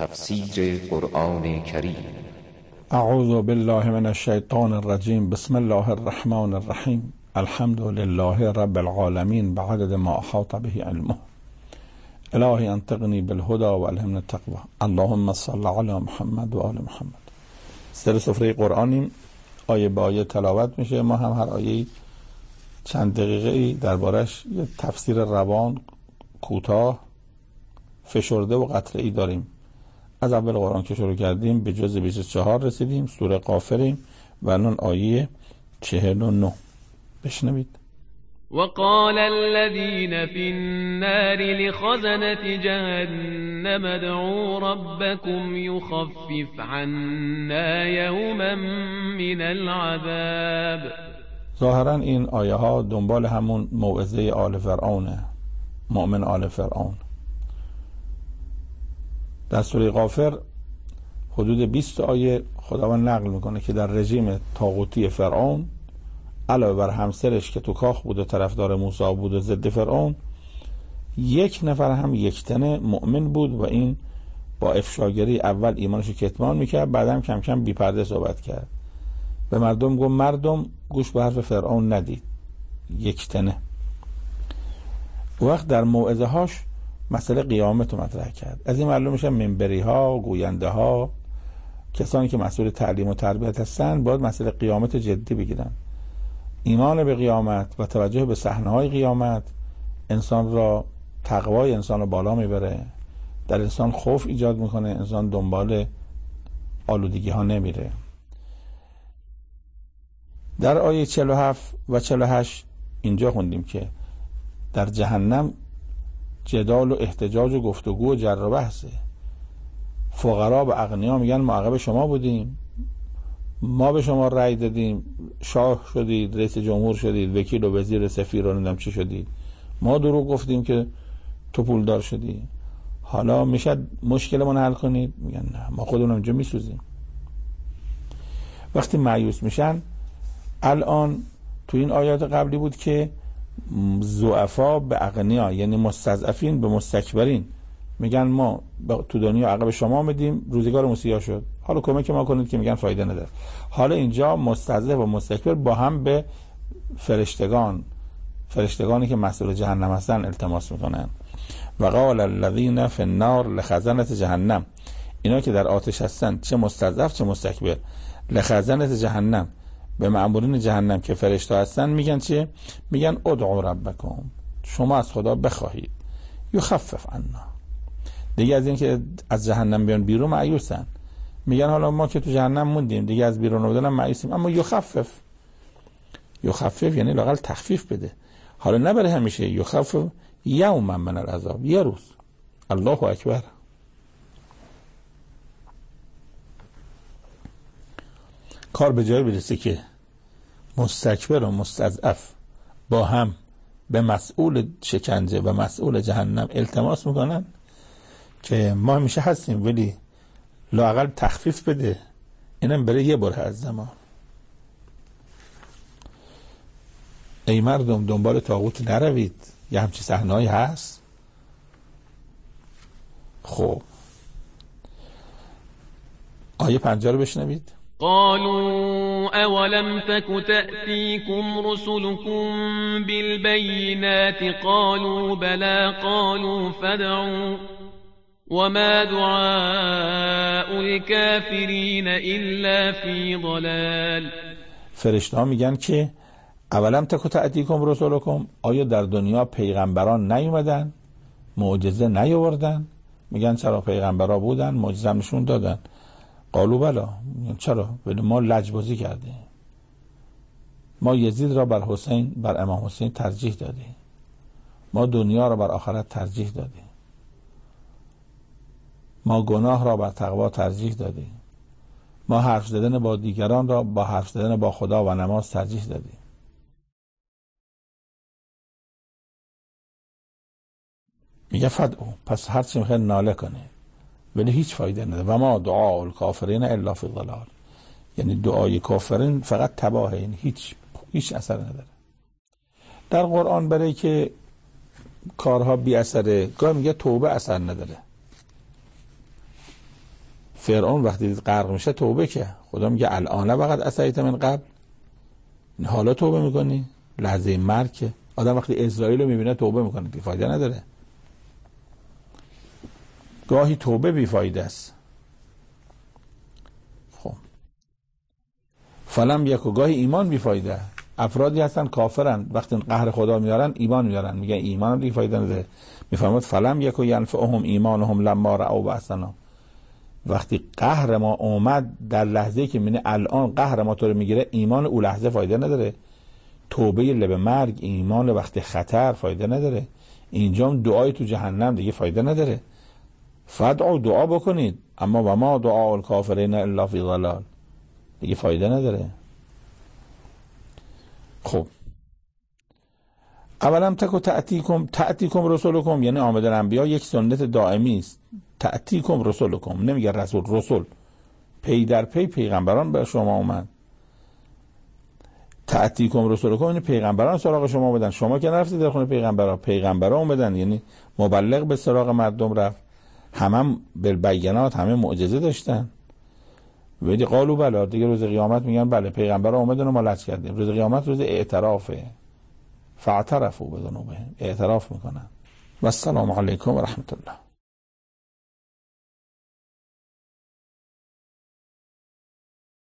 تفسیر قرآن کریم. اعوذ بالله من الشیطان الرجیم. بسم الله الرحمن الرحیم. الحمد لله رب العالمین بعدد ما احاط به علمه. الهی انطقنی بالهدى و الهمنا التقوى. اللهم صل علی محمد و آل محمد. سر سفره قرآنیم، آیه به آیه تلاوت میشه. ما هم هر آیه چند دقیقه‌ای دربارش یه تفسیر روان کوتاه فشرده و قطعه‌ای داریم. از اول قرآن که شروع کردیم به جز 24 رسیدیم، سوره غافریم و الان آیه 49. بشنوید. وقال الذين في النار لخزنة جهنم ادعوا ربكم يخفف عنا يوما من العذاب. ظاهرا این آیه ها دنبال همون موعظه آل فرعونه، مؤمن آل فرعون. در سوره غافر حدود 20 آیه خداوند نقل میکنه که در رژیم طاغوتی فرعون علاوه بر همسرش که تو کاخ بود و طرفدار موسی بود و ضد فرعون، یک نفر هم یکتنه مؤمن بود و این با افشاگری اول ایمانشو کتمان میکرد، بعدم کم کم بی پرده صحبت کرد. به مردم گفت مردم گوش به حرف فرعون ندید. یکتنه. وقت در موعظه هاش مسئله قیامت رو مطرح کرد. از این معلوم میشه منبری ها، گوینده ها، کسانی که مسئول تعلیم و تربیت هستن باید مسئله قیامت جدی بگیرن. ایمان به قیامت و توجه به صحنه‌های قیامت انسان را، تقوای انسان رو بالا میبره، در انسان خوف ایجاد میکنه، انسان دنبال آلودگی ها نمیره. در آیه 47 و 48 اینجا خوندیم که در جهنم جدال و احتجاج و گفتگو و جر و بحثه. فقرا و اغنیا میگن ما عقب شما بودیم، ما به شما رأی دادیم، شاه شدید، رئیس جمهور شدید، وکیل و وزیر سفیر و نمیدونم چی شدید، ما دروغ گفتیم که تو پولدار شدی، حالا میشه مشکلمون حل کنید؟ میگن نه، ما خودمون اینجا میسوزیم. وقتی مایوس میشن، الان تو این آیات قبلی بود که ضعفا به اغنیا، یعنی مستضعفین به مستکبرین، میگن ما تو دنیا عقب شما آمدیم، روزگار سیاه شد، حالا کمک ما کنید، که میگن فایده نداره. حالا اینجا مستضعف و مستکبر با هم به فرشتگانی که مسئول جهنم هستن التماس میکنن. و قال الذین فی النار لخزنة جهنم، اینا که در آتش هستن، چه مستضعف چه مستکبر، لخزنة جهنم، به مأمورین جهنم که فرشته هستن، میگن چه؟ میگن ادعوا ربکم، شما از خدا بخواهید، یخفف عنا. دیگه از این که از جهنم بیان بیرون مایوسن، میگن حالا ما که تو جهنم موندیم دیگه از بیرون آمدن مایوسیم، اما یخفف یعنی لااقل تخفیف بده. حالا نه برای همیشه، یخفف یوما من العذاب، یه روز. الله اکبر. کار به جای برسه که مستکبر و مستضعف با هم به مسئول شکنجه و مسئول جهنم التماس میکنن که ما همیشه هستیم ولی لااقل تخفیف بده، اینم برای یه بره از زمان. ای مردم دنبال طاغوت نروید، یه همچی صحنه‌ای هست. خب آیه 50 رو بشنوید. قالوا اولم تك تأتيكم رسلكم بالبينات قالوا بلى قالوا فادعوا وما دعاء الكافرين الا في ضلال. فرشته‌ها میگن که اولم تک تأتیکم رسولکم، آیا در دنیا پیغمبران نیومدن، معجزه نیاوردن؟ میگن چرا، پیغمبرا بودن، معجزه نشون دادن. قالوا بلا، چرا؟ ولی ما لجبازی کردیم، ما یزید را بر حسین، بر امام حسین ترجیح دادیم، ما دنیا را بر آخرت ترجیح دادیم، ما گناه را بر تقوا ترجیح دادیم، ما حرف زدن با دیگران را با حرف زدن با خدا و نماز ترجیح دادیم. میگه فدعو، پس هر چی میخواد ناله کنه ولی هیچ فایده نداره. و ما دعاء الکافرین الا فی ضلال، یعنی دعای کافرین فقط تباهه، یعنی هیچ اثر نداره. در قرآن برای که کارها بی اثره، گاهی میگه توبه اثر نداره. فرعون وقتی دید غرق میشه توبه کرد. خدا میگه الان فقط عصیت من قبل، حالا توبه میکنی؟ لحظه مرگ که آدم وقتی اسرائیل رو میبینه توبه میکنه، بیفایده نداره. گاهی توبه بیفایده است. خب فلم یک و گاهی ایمان بیفایده. افرادی هستن کافرن، وقتی قهر خدا میارن ایمان میارن، میگن ایمان دیگه فایده نداره. میفرماد فلم یک و ینفعهم ایمانهم لما رأوا بأسنا. وقتی قهر ما اومد، در لحظه‌ای که میبینه الان قهر ما تو رو میگیره، ایمان او لحظه فایده نداره. توبه لب مرگ، ایمان وقت خطر فایده نداره. اینجا هم دعای تو جهنم دیگه فایده نداره. فدعوا دعا بکنید، اما و ما دعاء الکافرین الا فی ضلال، دیگه فایده نداره. خب اولم تکو تأتیکم رسولکم، یعنی آمدن انبیا یک سنت دائمی است. تأتیکم رسولکم، نمیگه رسول، پی در پی پیغمبران به شما اومد. تأتیکم رسولکم یعنی پیغمبران سراغ شما اومدن، شما که نرفتید در خونه پیغمبران اومدن، یعنی مبلغ به سراغ مردم رفت. همه بالبینات، همه معجزه داشتن. ولی قالوا بله، دیگه روز قیامت میگن بله پیغمبران اومدن و ما لج کردیم. روز قیامت روز اعترافه. فاعترفوا بذنوبهم، اعتراف میکنن. و السلام علیکم و رحمت الله.